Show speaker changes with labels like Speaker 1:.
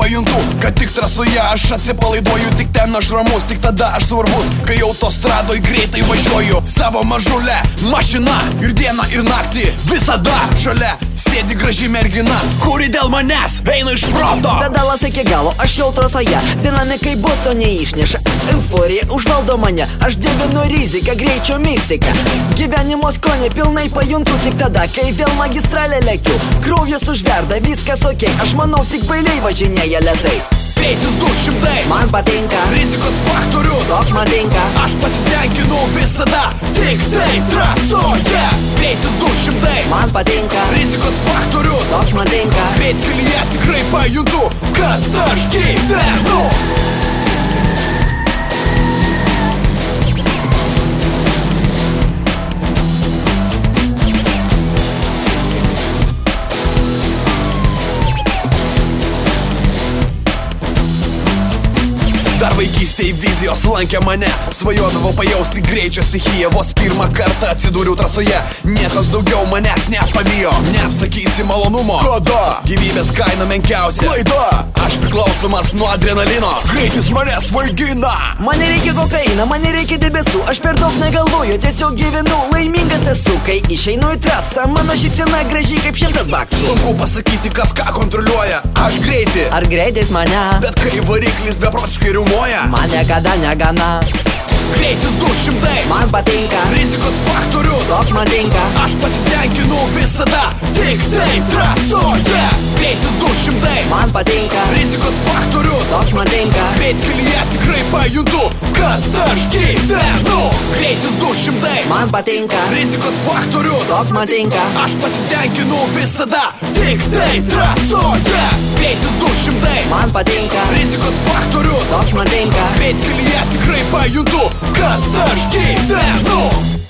Speaker 1: pajuntu, kad tik trasoje aš atsipalaiduoju. Tik ten aš ramus, tik tada aš svarbus, kai autostradoj greitai važiuoju. Savo mažulę mašina ir dieną ir naktį visada šalia sėdi graži mergina, kuri dėl manęs eina iš proto.
Speaker 2: Pedalas iki galo, aš jau trasoje, dinamikai buso neišneša. Euforija užvaldo mane, aš dievinu riziką, greičio mistiką. Gyvenimo skonį pilnai pajuntu tik tada, kai vėl magistralę lekiu. Kraujas užverda, viskas okei, aš manau tik bailiai važinėja lėtai.
Speaker 1: Greitis 200,
Speaker 2: man patinka,
Speaker 1: rizikos faktorius,
Speaker 2: toks man tinka.
Speaker 1: Aš pasitenkinu visada, tik tai trasoje. Greitis 200,
Speaker 2: man patinka,
Speaker 1: rizikos faktorius,
Speaker 2: toks man tinka.
Speaker 1: Greitkelyje tikrai pajuntu, kad aš gyvenu. Dar vaikystėj vizijos lankė mane, svajodavau pajausti greičio stichiją. Vos pirmą kartą atsidūriau trasoje, niekas daugiau manęs nepavijo. Neapsakysi malonumo, kada gyvybės kaina menkiausia. Klaida, aš priklausomas nuo adrenalino, greitis mane svaigina.
Speaker 2: Man nereikia kokaino, man nereikia debesų, aš per daug negalvoju, tiesiog gyvenu, laimingas esu. Kai išeinu į trasą, mano šypsena gražiai kaip 100 baksų.
Speaker 1: Sunku pasakyti, kas ką kontroliuoja, aš greitį
Speaker 2: ar greitis mane,
Speaker 1: bet kai variklis beprotiškai riaumoja,
Speaker 2: man niekada negana.
Speaker 1: Greitis 200,
Speaker 2: man patinka,
Speaker 1: rizikos faktorius,
Speaker 2: toks man tinka.
Speaker 1: Aš pasitenkinu visada, tik tai trasoje. Greitis 200,
Speaker 2: man patinka,
Speaker 1: rizikos faktorius,
Speaker 2: toks man tinka.
Speaker 1: Greitkelyje tikrai pajuntu, kad aš gyvenu. Greitis 200,
Speaker 2: man patinka,
Speaker 1: rizikos faktorius,
Speaker 2: toks man tinka.
Speaker 1: Aš pasitenkinu visada, tik tai trasoje. Greitis 200,
Speaker 2: man patinka,
Speaker 1: rizikos faktorius,
Speaker 2: toks man tinka.
Speaker 1: Greitkelyje tikrai pajuntu, kad aš gyvenu.